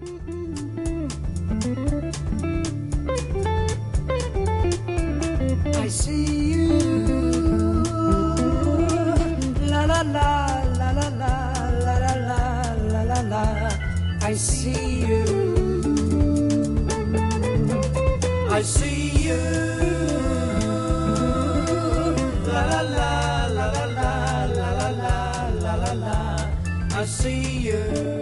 I see you. La la la la la la la la la la la la. I see you. I see you. La la la la la la la la la la la. I see you.